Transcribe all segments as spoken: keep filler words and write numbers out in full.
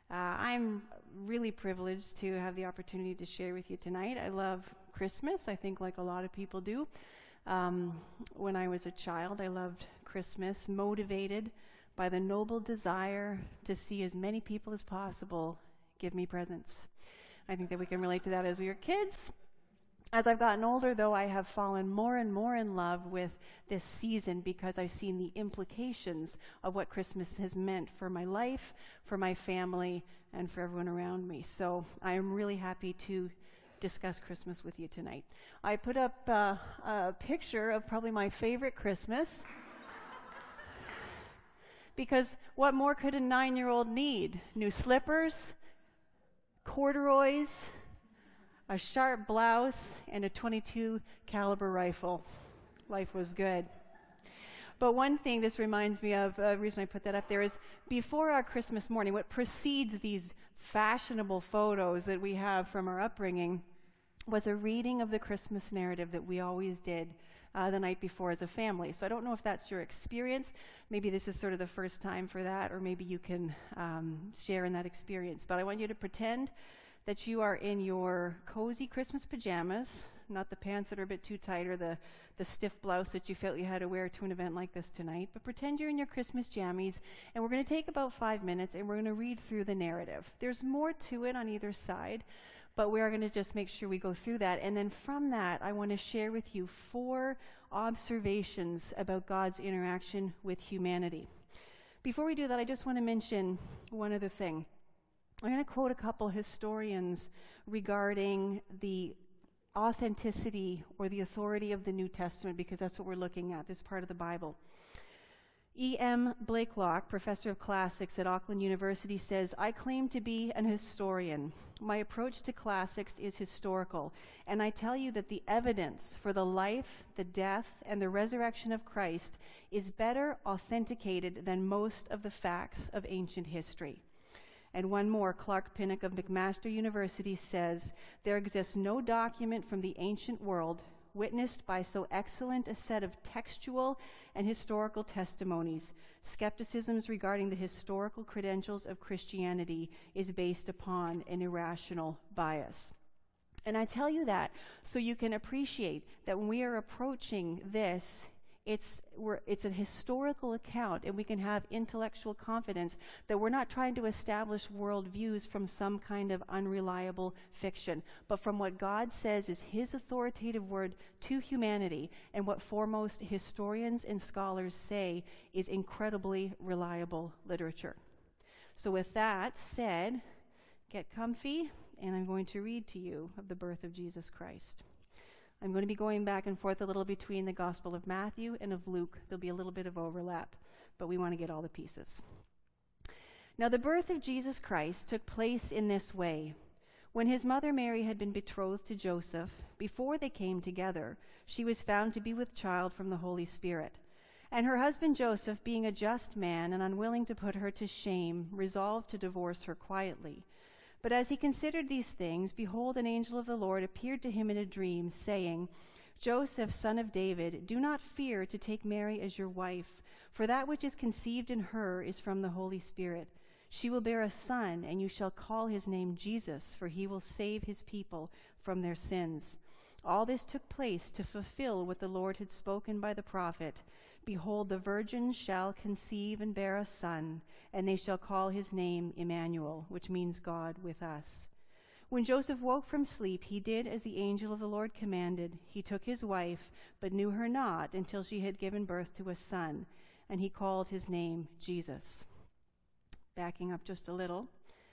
Uh, I'm really privileged to have the opportunity to share with you tonight. I love Christmas, I think like a lot of people do. Um, when I was a child, I loved Christmas, motivated by the noble desire to see as many people as possible give me presents. I think that we can relate to that as we were kids. As I've gotten older, though, I have fallen more and more in love with this season because I've seen the implications of what Christmas has meant for my life, for my family, and for everyone around me. So I am really happy to discuss Christmas with you tonight. I put up uh, a picture of probably my favorite Christmas because what more could a nine-year-old need? New slippers, corduroys, a sharp blouse, and a twenty-two caliber rifle. Life was good. But one thing this reminds me of, the uh, reason I put that up there is before our Christmas morning, what precedes these fashionable photos that we have from our upbringing was a reading of the Christmas narrative that we always did uh, the night before as a family. So I don't know if that's your experience. Maybe this is sort of the first time for that, or maybe you can um, share in that experience. But I want you to pretend that you are in your cozy Christmas pajamas, not the pants that are a bit too tight or the, the stiff blouse that you felt you had to wear to an event like this tonight, but pretend you're in your Christmas jammies, and we're going to take about five minutes and we're going to read through the narrative. There's more to it on either side, but we are going to just make sure we go through that, and then from that I want to share with you four observations about God's interaction with humanity. Before we do that, I just want to mention one other thing. I'm going to quote a couple historians regarding the authenticity or the authority of the New Testament, because that's what we're looking at, this part of the Bible. E M Blakelock, professor of classics at Auckland University, says, "I claim to be an historian. My approach to classics is historical, and I tell you that the evidence for the life, the death, and the resurrection of Christ is better authenticated than most of the facts of ancient history." And one more, Clark Pinnock of McMaster University says, "There exists no document from the ancient world witnessed by so excellent a set of textual and historical testimonies. Skepticisms regarding the historical credentials of Christianity is based upon an irrational bias." And I tell you that so you can appreciate that when we are approaching this, It's we're, it's a historical account, and we can have intellectual confidence that we're not trying to establish worldviews from some kind of unreliable fiction, but from what God says is His authoritative word to humanity, and what foremost historians and scholars say is incredibly reliable literature. So with that said, get comfy, and I'm going to read to you of the birth of Jesus Christ. I'm going to be going back and forth a little between the Gospel of Matthew and of Luke. There'll be a little bit of overlap, but we want to get all the pieces. Now, the birth of Jesus Christ took place in this way. When his mother Mary had been betrothed to Joseph, before they came together, she was found to be with child from the Holy Spirit. And her husband Joseph, being a just man and unwilling to put her to shame, resolved to divorce her quietly. But as he considered these things, behold, an angel of the Lord appeared to him in a dream, saying, "Joseph, son of David, do not fear to take Mary as your wife, for that which is conceived in her is from the Holy Spirit. She will bear a son, and you shall call his name Jesus, for he will save his people from their sins." All this took place to fulfill what the Lord had spoken by the prophet. "Behold, the virgin shall conceive and bear a son, and they shall call his name Emmanuel," which means God with us. When Joseph woke from sleep, he did as the angel of the Lord commanded. He took his wife, but knew her not until she had given birth to a son, and he called his name Jesus. Backing up just a little.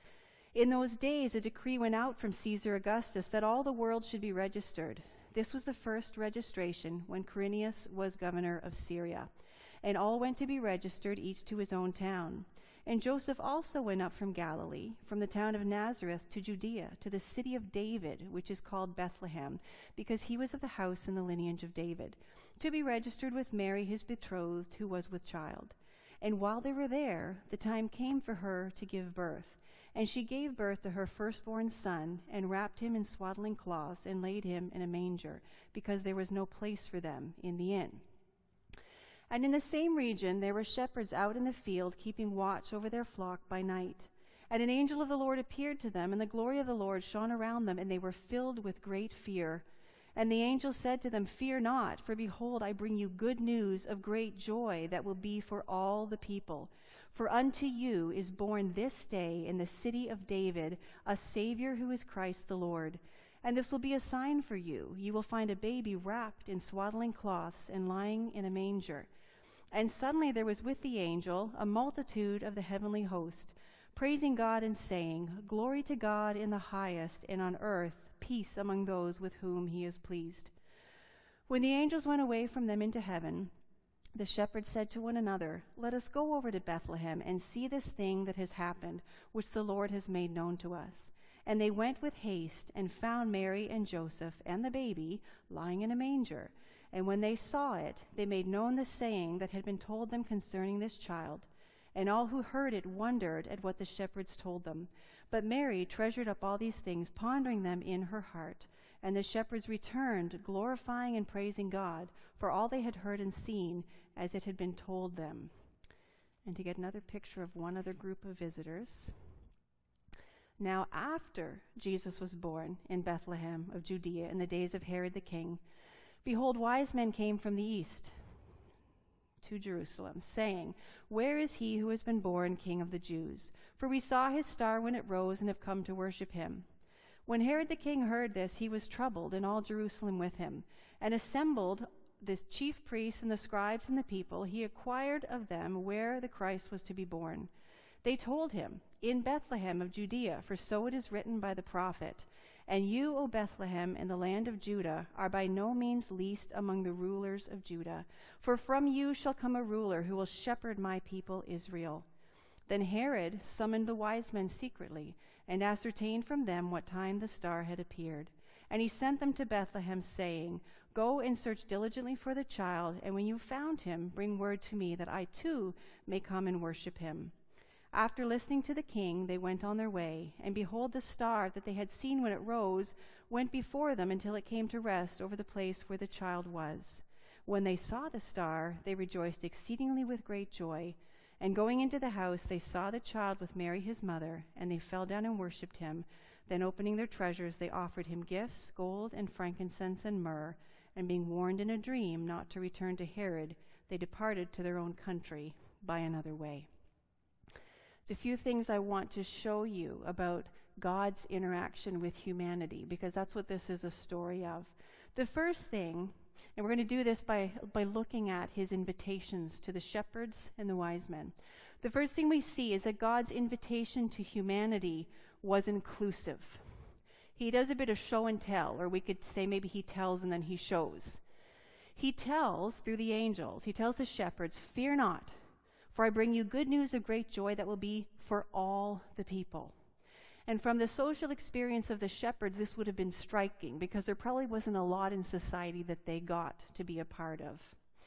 In those days, a decree went out from Caesar Augustus that all the world should be registered. This was the first registration when Quirinius was governor of Syria. And all went to be registered, each to his own town. And Joseph also went up from Galilee, from the town of Nazareth to Judea, to the city of David, which is called Bethlehem, because he was of the house and the lineage of David, to be registered with Mary his betrothed, who was with child. And while they were there, the time came for her to give birth. And she gave birth to her firstborn son, and wrapped him in swaddling cloths, and laid him in a manger, because there was no place for them in the inn. And in the same region there were shepherds out in the field, keeping watch over their flock by night. And an angel of the Lord appeared to them, and the glory of the Lord shone around them, and they were filled with great fear. And the angel said to them, "Fear not, for behold, I bring you good news of great joy that will be for all the people. For unto you is born this day in the city of David a Savior who is Christ the Lord. And this will be a sign for you. You will find a baby wrapped in swaddling cloths and lying in a manger." And suddenly there was with the angel a multitude of the heavenly host, praising God and saying, "Glory to God in the highest, and on earth peace among those with whom he is pleased." When the angels went away from them into heaven, the shepherds said to one another, "Let us go over to Bethlehem and see this thing that has happened, which the Lord has made known to us." And they went with haste and found Mary and Joseph and the baby lying in a manger. And when they saw it, they made known the saying that had been told them concerning this child. And all who heard it wondered at what the shepherds told them. But Mary treasured up all these things, pondering them in her heart. And the shepherds returned, glorifying and praising God for all they had heard and seen as it had been told them. And to get another picture of one other group of visitors. Now after Jesus was born in Bethlehem of Judea in the days of Herod the king, behold, wise men came from the east to Jerusalem, saying, "Where is he who has been born King of the Jews? For we saw his star when it rose and have come to worship him." When Herod the king heard this, he was troubled, and all Jerusalem with him. And assembled the chief priests and the scribes and the people, he inquired of them where the Christ was to be born. They told him, "In Bethlehem of Judea, for so it is written by the prophet, And you, O Bethlehem, in the land of Judah, are by no means least among the rulers of Judah. For from you shall come a ruler who will shepherd my people Israel." Then Herod summoned the wise men secretly, and ascertained from them what time the star had appeared. And he sent them to Bethlehem, saying, "Go and search diligently for the child, and when you found him, bring word to me, that I too may come and worship him." After listening to the king, they went on their way, and behold, the star that they had seen when it rose went before them until it came to rest over the place where the child was. When they saw the star, they rejoiced exceedingly with great joy. And going into the house, they saw the child with Mary his mother, and they fell down and worshipped him. Then opening their treasures, they offered him gifts, gold and frankincense and myrrh. And being warned in a dream not to return to Herod, they departed to their own country by another way. There's a few things I want to show you about God's interaction with humanity, because that's what this is a story of. The first thing, and we're going to do this by, by looking at his invitations to the shepherds and the wise men. The first thing we see is that God's invitation to humanity was inclusive. He does a bit of show and tell, or we could say maybe he tells and then he shows. He tells through the angels, he tells the shepherds, "Fear not, for I bring you good news of great joy that will be for all the people." And from the social experience of the shepherds, this would have been striking, because there probably wasn't a lot in society that they got to be a part of.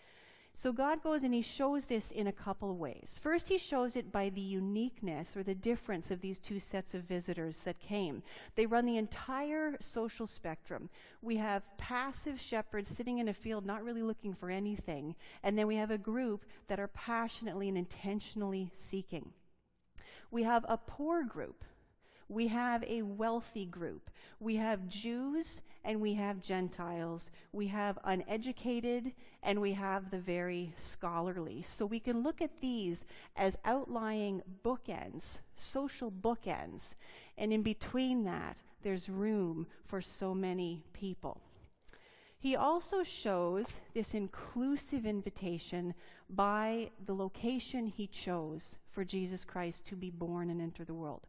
So God goes and he shows this in a couple of ways. First, he shows it by the uniqueness or the difference of these two sets of visitors that came. They run the entire social spectrum. We have passive shepherds sitting in a field not really looking for anything, and then we have a group that are passionately and intentionally seeking. We have a poor group. We have a wealthy group. We have Jews and we have Gentiles. We have uneducated and we have the very scholarly. So we can look at these as outlying bookends, social bookends. And in between that, there's room for so many people. He also shows this inclusive invitation by the location he chose for Jesus Christ to be born and enter the world.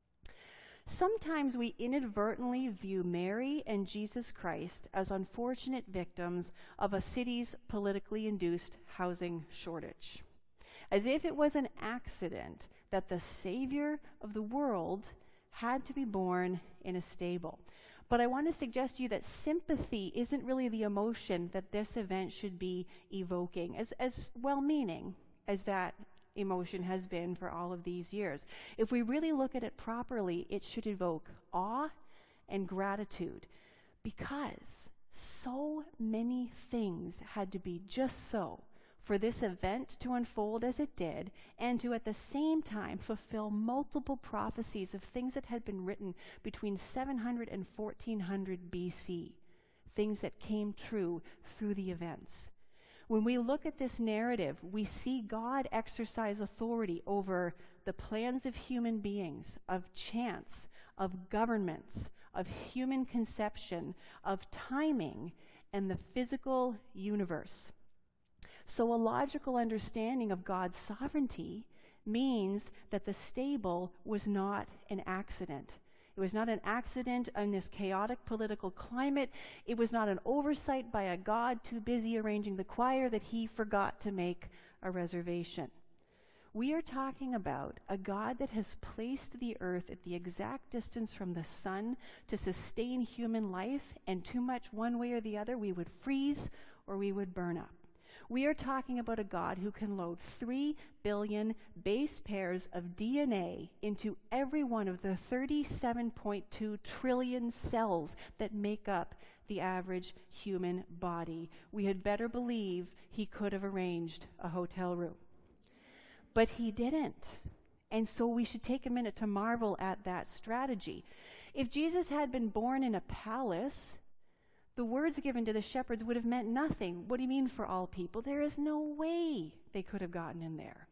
Sometimes we inadvertently view Mary and Jesus Christ as unfortunate victims of a city's politically induced housing shortage, as if it was an accident that the Savior of the world had to be born in a stable. But I want to suggest to you that sympathy isn't really the emotion that this event should be evoking, as, as well-meaning as that emotion has been for all of these years. If we really look at it properly, it should evoke awe and gratitude, because so many things had to be just so for this event to unfold as it did, and to at the same time fulfill multiple prophecies of things that had been written between seven hundred and fourteen hundred B C, things that came true through the events. When we look at this narrative, we see God exercise authority over the plans of human beings, of chance, of governments, of human conception, of timing, and the physical universe. So a logical understanding of God's sovereignty means that the stable was not an accident. It was not an accident in this chaotic political climate. It was not an oversight by a God too busy arranging the choir that he forgot to make a reservation. We are talking about a God that has placed the earth at the exact distance from the sun to sustain human life, and too much one way or the other, we would freeze or we would burn up. We are talking about a God who can load three billion base pairs of D N A into every one of the thirty-seven point two trillion cells that make up the average human body. We had better believe he could have arranged a hotel room. But he didn't. And so we should take a minute to marvel at that strategy. If Jesus had been born in a palace, the words given to the shepherds would have meant nothing. What do you mean for all people? There is no way they could have gotten in there.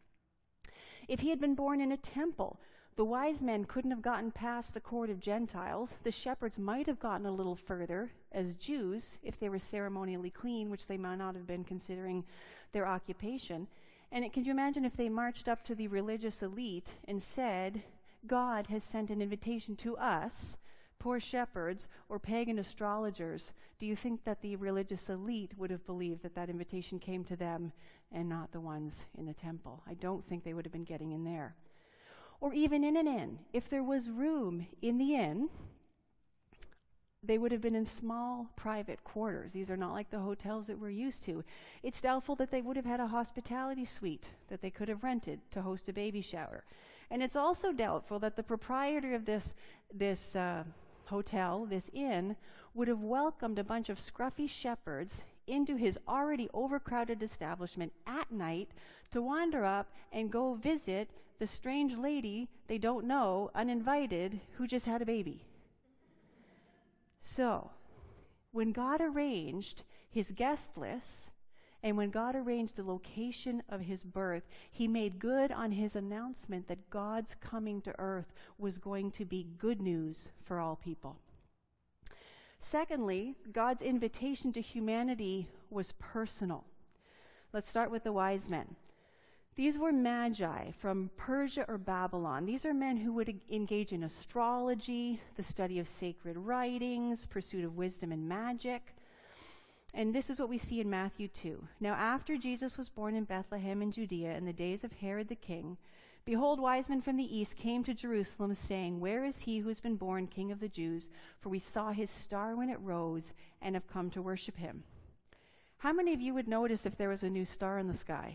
If he had been born in a temple, the wise men couldn't have gotten past the court of Gentiles. The shepherds might have gotten a little further as Jews if they were ceremonially clean, which they might not have been considering their occupation. And it, can you imagine if they marched up to the religious elite and said, God has sent an invitation to us, poor shepherds or pagan astrologers? Do you think that the religious elite would have believed that that invitation came to them and not the ones in the temple? I don't think they would have been getting in there. Or even in an inn. If there was room in the inn, they would have been in small private quarters. These are not like the hotels that we're used to. It's doubtful that they would have had a hospitality suite that they could have rented to host a baby shower. And it's also doubtful that the proprietor of this, this uh, hotel, this inn, would have welcomed a bunch of scruffy shepherds into his already overcrowded establishment at night to wander up and go visit the strange lady they don't know, uninvited, who just had a baby. So, when God arranged his guest list, and when God arranged the location of his birth, he made good on his announcement that God's coming to earth was going to be good news for all people. Secondly, God's invitation to humanity was personal. Let's start with the wise men. These were magi from Persia or Babylon. These are men who would engage in astrology, the study of sacred writings, pursuit of wisdom and magic. And this is what we see in Matthew two. Now after Jesus was born in Bethlehem in Judea in the days of Herod the king, behold, wise men from the east came to Jerusalem, saying, Where is he who has been born King of the Jews? For we saw his star when it rose and have come to worship him. How many of you would notice if there was a new star in the sky?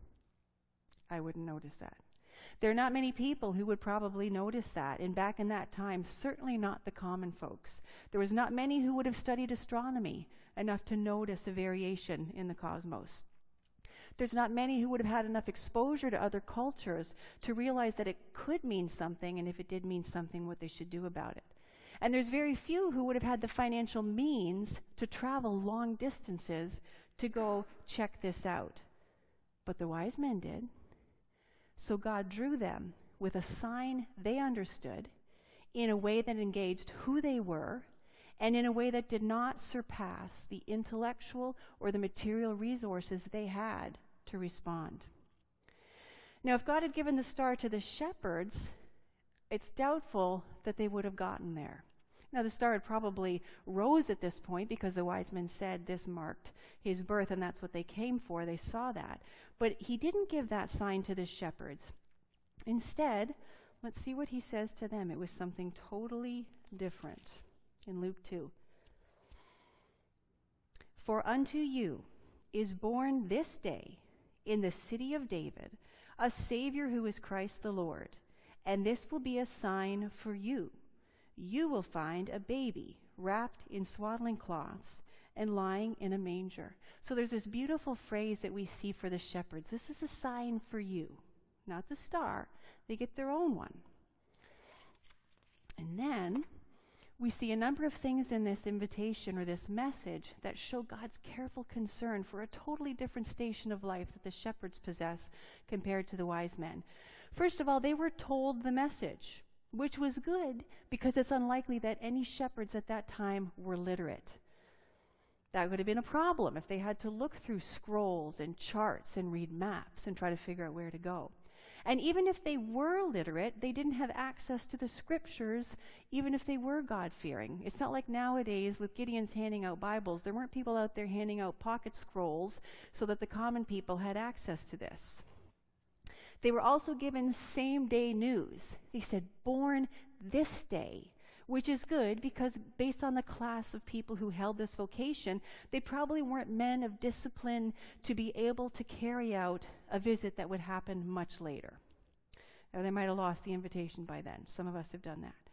I wouldn't notice that. There are not many people who would probably notice that. And back in that time, certainly not the common folks. There was not many who would have studied astronomy enough to notice a variation in the cosmos. There's not many who would have had enough exposure to other cultures to realize that it could mean something, and if it did mean something, what they should do about it. And there's very few who would have had the financial means to travel long distances to go check this out. But the wise men did. So God drew them with a sign they understood in a way that engaged who they were and in a way that did not surpass the intellectual or the material resources they had to respond. Now, if God had given the star to the shepherds, it's doubtful that they would have gotten there. Now, the star had probably rose at this point because the wise men said this marked his birth, and that's what they came for. They saw that. But he didn't give that sign to the shepherds. Instead, let's see what he says to them. It was something totally different in Luke two. For unto you is born this day in the city of David a Savior who is Christ the Lord. And this will be a sign for you. You will find a baby wrapped in swaddling cloths and lying in a manger. So there's this beautiful phrase that we see for the shepherds. This is a sign for you, not the star. They get their own one. And then we see a number of things in this invitation or this message that show God's careful concern for a totally different station of life that the shepherds possess compared to the wise men. First of all, they were told the message, which was good because it's unlikely that any shepherds at that time were literate. That would have been a problem if they had to look through scrolls and charts and read maps and try to figure out where to go. And even if they were literate, they didn't have access to the scriptures, even if they were God-fearing. It's not like nowadays with Gideon's handing out Bibles. There weren't people out there handing out pocket scrolls so that the common people had access to this. They were also given same-day news. They said, born this day, which is good because based on the class of people who held this vocation, they probably weren't men of discipline to be able to carry out a visit that would happen much later. Now, they might have lost the invitation by then. Some of us have done that.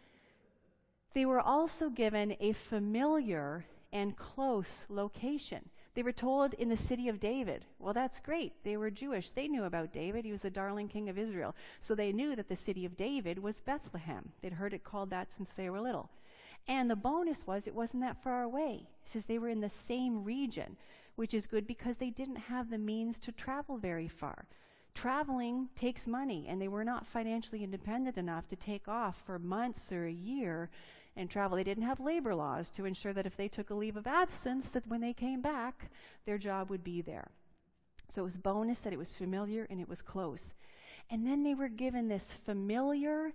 They were also given a familiar and close location. They were told in the city of David. Well, that's great. They were Jewish. They knew about David. He was the darling king of Israel. So they knew that the city of David was Bethlehem. They'd heard it called that since they were little. And the bonus was it wasn't that far away. It says they were in the same region, which is good because they didn't have the means to travel very far. Traveling takes money, and they were not financially independent enough to take off for months or a year and travel. They didn't have labor laws to ensure that if they took a leave of absence, that when they came back, their job would be there. So it was bonus that it was familiar and it was close. And then they were given this familiar,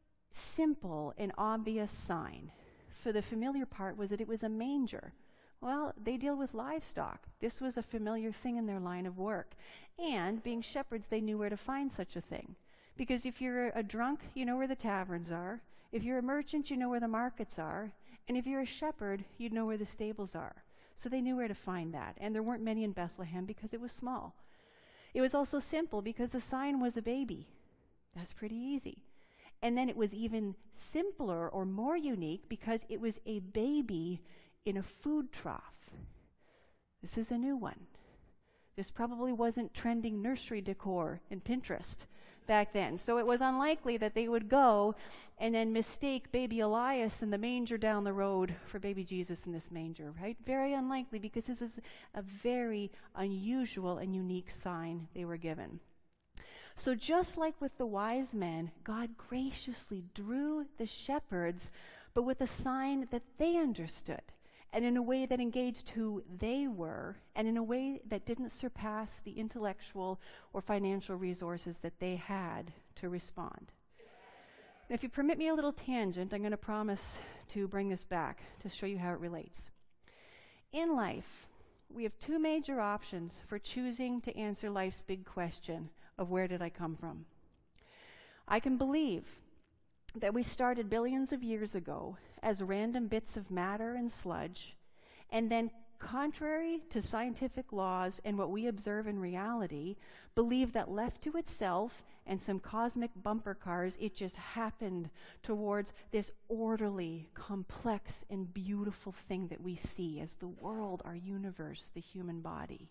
simple, and obvious sign. For the familiar part was that it was a manger. Well, they deal with livestock. This was a familiar thing in their line of work. And being shepherds, they knew where to find such a thing. Because if you're a drunk, you know where the taverns are. If you're a merchant, you know where the markets are. And if you're a shepherd, you'd know where the stables are. So they knew where to find that. And there weren't many in Bethlehem because it was small. It was also simple because the sign was a baby. That's pretty easy. And then it was even simpler or more unique because it was a baby in a food trough. This is a new one. This probably wasn't trending nursery decor in Pinterest back then. So it was unlikely that they would go and then mistake baby Elias in the manger down the road for baby Jesus in this manger, right? Very unlikely because this is a very unusual and unique sign they were given. So just like with the wise men, God graciously drew the shepherds, but with a sign that they understood, and in a way that engaged who they were, and in a way that didn't surpass the intellectual or financial resources that they had to respond. Now, if you permit me a little tangent, I'm going to promise to bring this back to show you how it relates. In life, we have two major options for choosing to answer life's big question of where did I come from? I can believe that we started billions of years ago as random bits of matter and sludge, and then, contrary to scientific laws and what we observe in reality, believe that left to itself and some cosmic bumper cars, it just happened towards this orderly, complex, and beautiful thing that we see as the world, our universe, the human body.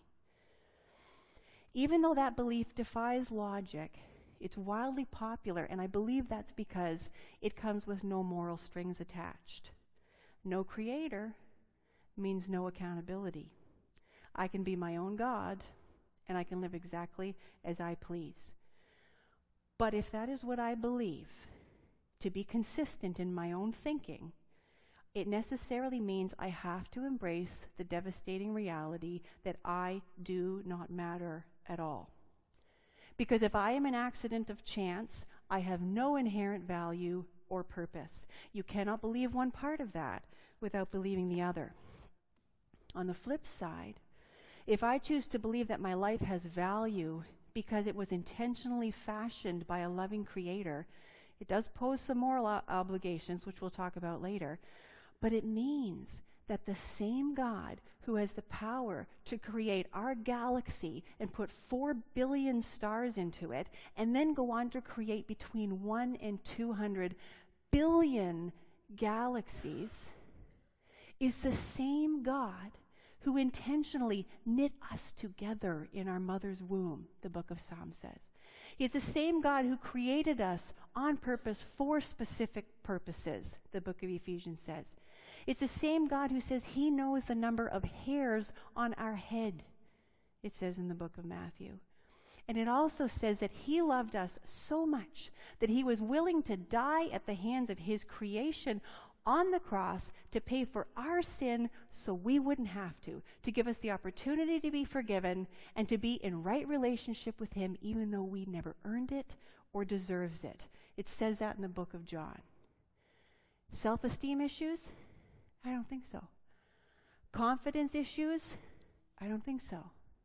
Even though that belief defies logic, it's wildly popular, and I believe that's because it comes with no moral strings attached. No creator means no accountability. I can be my own God, and I can live exactly as I please. But if that is what I believe, to be consistent in my own thinking, it necessarily means I have to embrace the devastating reality that I do not matter at all. Because if I am an accident of chance, I have no inherent value or purpose. You cannot believe one part of that without believing the other. On the flip side, if I choose to believe that my life has value because it was intentionally fashioned by a loving creator, it does pose some moral o- obligations, which we'll talk about later, but it means that the same God who has the power to create our galaxy and put four billion stars into it, and then go on to create between one and two hundred billion galaxies, is the same God who intentionally knit us together in our mother's womb, the book of Psalms says. He's the same God who created us on purpose for specific purposes, the book of Ephesians says. It's the same God who says he knows the number of hairs on our head, it says in the book of Matthew. And it also says that he loved us so much that he was willing to die at the hands of his creation on the cross to pay for our sin so we wouldn't have to, to give us the opportunity to be forgiven and to be in right relationship with him even though we never earned it or deserves it. It says that in the book of John. Self-esteem issues? I don't think so. Confidence issues? I don't think so.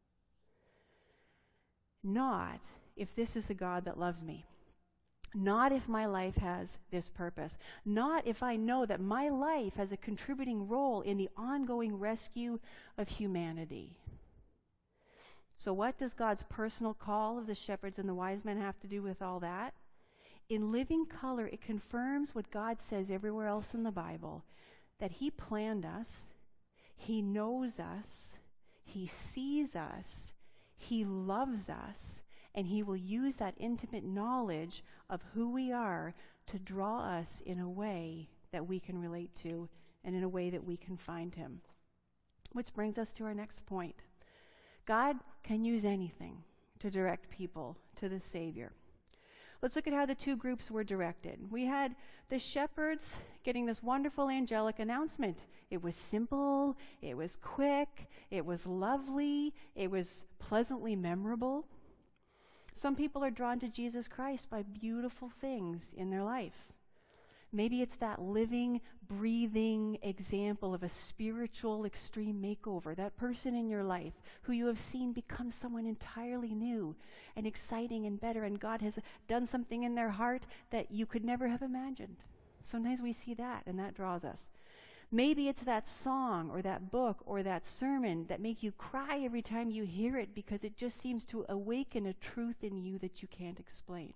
Not if this is the God that loves me. Not if my life has this purpose. Not if I know that my life has a contributing role in the ongoing rescue of humanity. So what does God's personal call of the shepherds and the wise men have to do with all that? In living color, it confirms what God says everywhere else in the Bible, that he planned us, he knows us, he sees us, he loves us, and he will use that intimate knowledge of who we are to draw us in a way that we can relate to and in a way that we can find him. Which brings us to our next point. God can use anything to direct people to the Savior. Let's look at how the two groups were directed. We had the shepherds getting this wonderful angelic announcement. It was simple, it was quick, it was lovely, it was pleasantly memorable. Some people are drawn to Jesus Christ by beautiful things in their life. Maybe it's that living, breathing example of a spiritual extreme makeover, that person in your life who you have seen become someone entirely new and exciting and better, and God has done something in their heart that you could never have imagined. Sometimes we see that, and that draws us. Maybe it's that song or that book or that sermon that make you cry every time you hear it because it just seems to awaken a truth in you that you can't explain.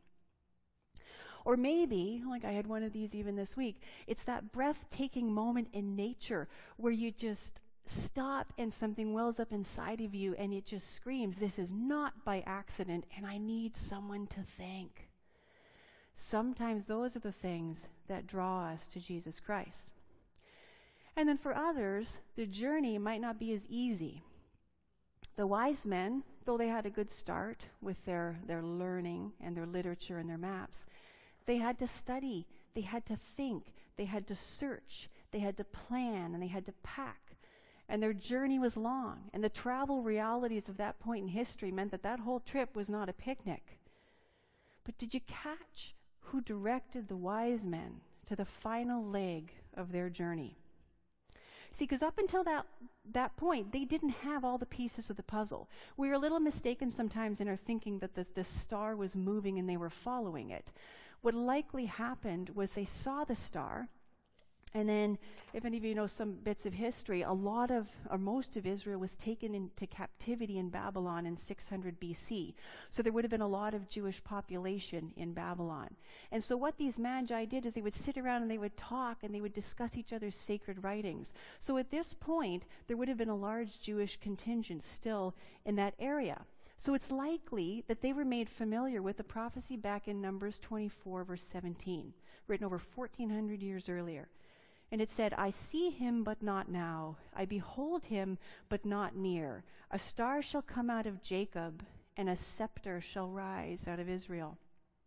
Or maybe, like I had one of these even this week, it's that breathtaking moment in nature where you just stop and something wells up inside of you and it just screams, this is not by accident and I need someone to thank. Sometimes those are the things that draw us to Jesus Christ. And then for others, the journey might not be as easy. The wise men, though they had a good start with their, their learning and their literature and their maps, they had to study, they had to think, they had to search, they had to plan, and they had to pack. And their journey was long, and the travel realities of that point in history meant that that whole trip was not a picnic. But did you catch who directed the wise men to the final leg of their journey? See, because up until that, that point, they didn't have all the pieces of the puzzle. We are a little mistaken sometimes in our thinking that the, the star was moving and they were following it. What likely happened was they saw the star, and then, if any of you know some bits of history, a lot of, or most of Israel was taken into captivity in Babylon in six hundred B C. So there would have been a lot of Jewish population in Babylon. And so what these magi did is they would sit around and they would talk and they would discuss each other's sacred writings. So at this point, there would have been a large Jewish contingent still in that area. So it's likely that they were made familiar with the prophecy back in Numbers twenty-four, verse seventeen, written over fourteen hundred years earlier. And it said, I see him, but not now. I behold him, but not near. A star shall come out of Jacob, and a scepter shall rise out of Israel.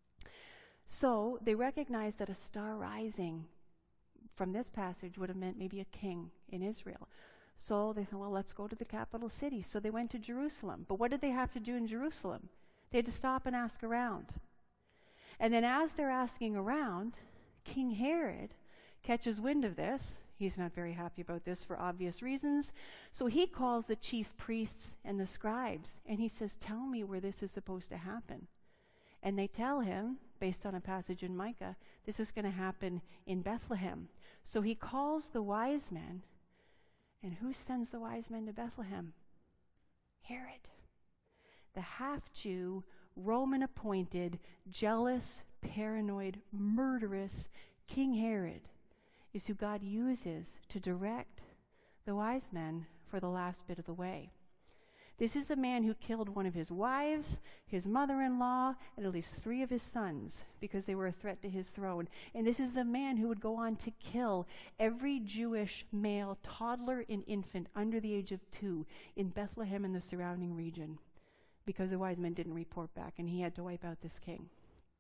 So they recognized that a star rising from this passage would have meant maybe a king in Israel. So they thought, well, let's go to the capital city. So they went to Jerusalem. But what did they have to do in Jerusalem? They had to stop and ask around. And then as they're asking around, King Herod catches wind of this. He's not very happy about this for obvious reasons. So he calls the chief priests and the scribes, and he says, tell me where this is supposed to happen. And they tell him, based on a passage in Micah, this is going to happen in Bethlehem. So he calls the wise men, and who sends the wise men to Bethlehem? Herod, the half-Jew, Roman-appointed, jealous, paranoid, murderous King Herod is who God uses to direct the wise men for the last bit of the way. This is a man who killed one of his wives, his mother-in-law, and at least three of his sons because they were a threat to his throne. And this is the man who would go on to kill every Jewish male, toddler, and infant under the age of two in Bethlehem and the surrounding region because the wise men didn't report back, and he had to wipe out this king.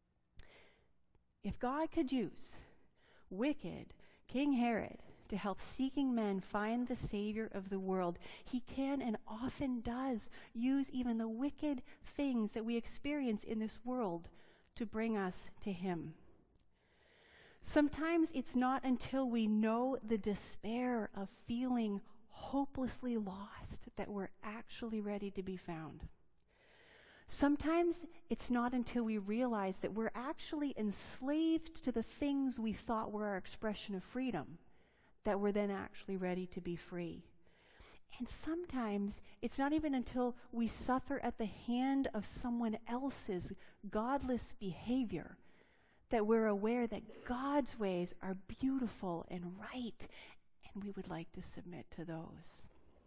If God could use wicked King Herod to help seeking men find the Savior of the world, he can and often does use even the wicked things that we experience in this world to bring us to him. Sometimes it's not until we know the despair of feeling hopelessly lost that we're actually ready to be found. Sometimes it's not until we realize that we're actually enslaved to the things we thought were our expression of freedom that we're then actually ready to be free. And sometimes it's not even until we suffer at the hand of someone else's godless behavior that we're aware that God's ways are beautiful and right, and we would like to submit to those.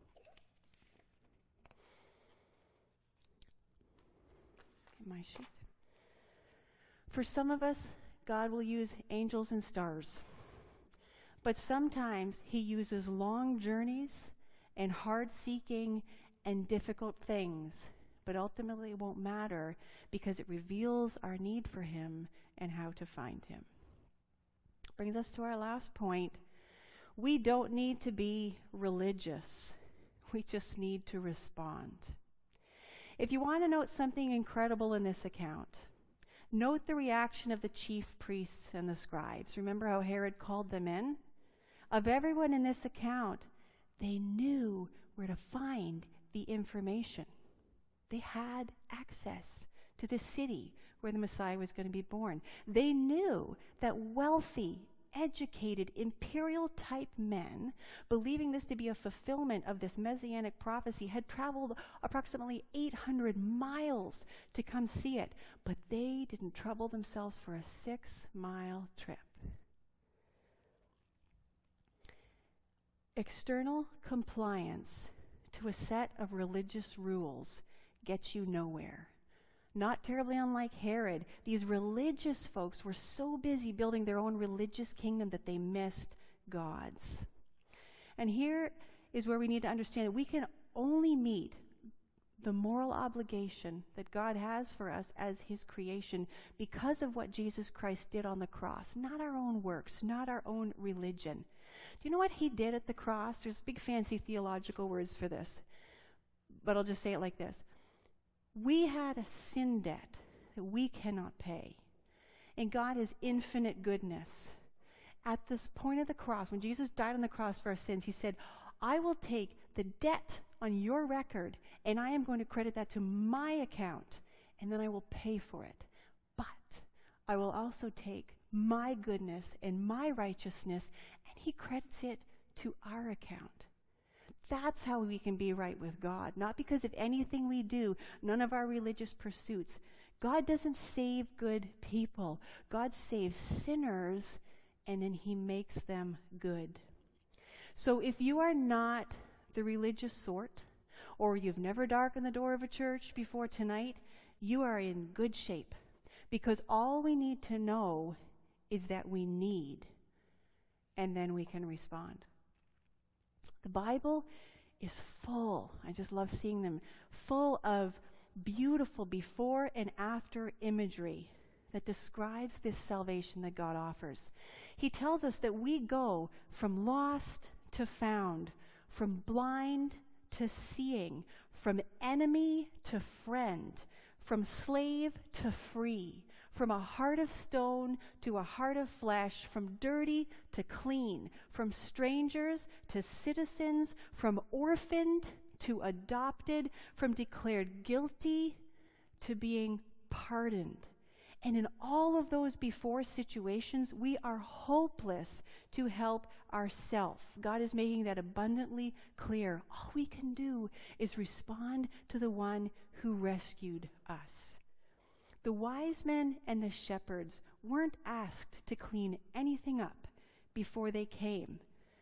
Get my sheet. For some of us, God will use angels and stars. But sometimes he uses long journeys and hard seeking and difficult things. But ultimately it won't matter because it reveals our need for him and how to find him. Brings us to our last point. We don't need to be religious. We just need to respond. If you want to note something incredible in this account, note the reaction of the chief priests and the scribes. Remember how Herod called them in? Of everyone in this account, they knew where to find the information. They had access to the city where the Messiah was going to be born. They knew that wealthy, educated, imperial-type men, believing this to be a fulfillment of this messianic prophecy, had traveled approximately eight hundred miles to come see it. But they didn't trouble themselves for a six-mile trip. External compliance to a set of religious rules gets you nowhere. Not terribly unlike Herod, these religious folks were so busy building their own religious kingdom that they missed God's. And here is where we need to understand that we can only meet the moral obligation that God has for us as his creation because of what Jesus Christ did on the cross, not our own works, not our own religion. Do you know what he did at the cross? There's big fancy theological words for this, but I'll just say it like this. We had a sin debt that we cannot pay. And God is infinite goodness. At this point of the cross, when Jesus died on the cross for our sins, he said, I will take the debt on your record and I am going to credit that to my account and then I will pay for it. But I will also take my goodness and my righteousness and he credits it to our account. That's how we can be right with God. Not because of anything we do, none of our religious pursuits. God doesn't save good people. God saves sinners, and then he makes them good. So if you are not the religious sort, or you've never darkened the door of a church before tonight, you are in good shape. Because all we need to know is that we need, and then we can respond. The Bible is full, I just love seeing them, full of beautiful before and after imagery that describes this salvation that God offers. He tells us that we go from lost to found, from blind to seeing, from enemy to friend, from slave to free, from a heart of stone to a heart of flesh, from dirty to clean, from strangers to citizens, from orphaned to adopted, from declared guilty to being pardoned. And in all of those before situations, we are hopeless to help ourselves. God is making that abundantly clear. All we can do is respond to the one who rescued us. The wise men and the shepherds weren't asked to clean anything up before they came.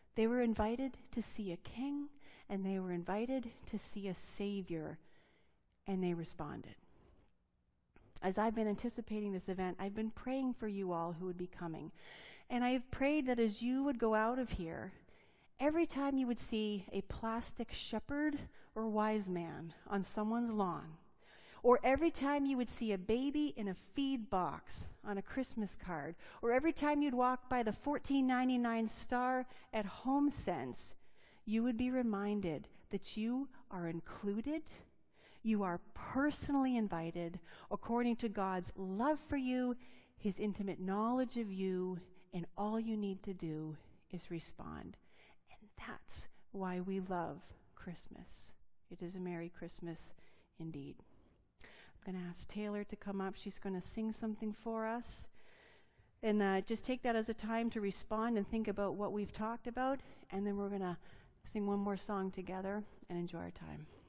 They were invited to see a king, and they were invited to see a savior, and they responded. As I've been anticipating this event, I've been praying for you all who would be coming. And I've prayed that as you would go out of here, every time you would see a plastic shepherd or wise man on someone's lawn, or every time you would see a baby in a feed box on a Christmas card, or every time you'd walk by the fourteen ninety-nine star at HomeSense, you would be reminded that you are included, you are personally invited according to God's love for you, his intimate knowledge of you, and all you need to do is respond. And that's why we love Christmas. It is a Merry Christmas indeed. I'm going to ask Taylor to come up. She's going to sing something for us. And uh, just take that as a time to respond and think about what we've talked about. And then we're going to sing one more song together and enjoy our time.